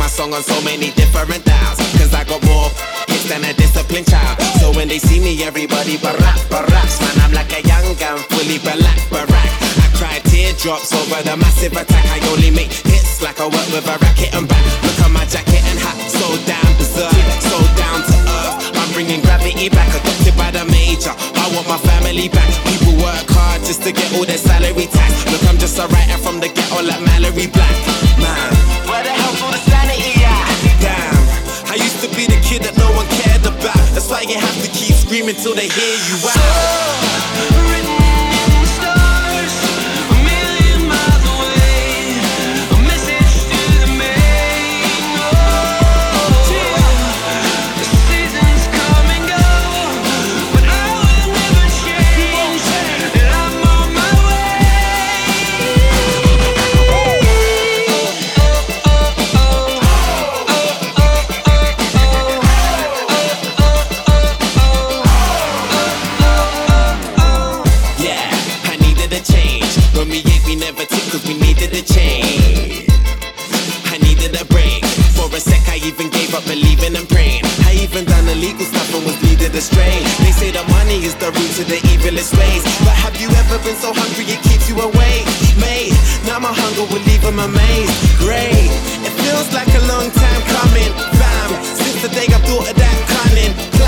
my song on so many different dials. Cause I got more hits than a disciplined child. So when they see me, everybody barack. Man, I'm like a young gun, fully barack. I cry teardrops over the massive attack. I only make hits like I work with a racket and back. Look at my jacket and hat, so damn berserk, so down to earth. I'm bringing gravity back, adopted by the major. I want my family back. People work hard just to get all their salary tax. Look, I'm just a writer from the ghetto like Mallory Black. Man, where the hell's all the sanity at? Damn, I used to be the kid that no one cared about. That's why you have to keep screaming till they hear you out. When we ate, we never took cause we needed a change. I needed a break. For a sec, I even gave up believing and praying. I even done illegal stuff and was leaded astray. They say the money is the root to the evilest ways. But have you ever been so hungry it keeps you awake? Mate, now my hunger will leave them amazed. Great, it feels like a long time coming. Fam, since the day I thought of that cunning plan.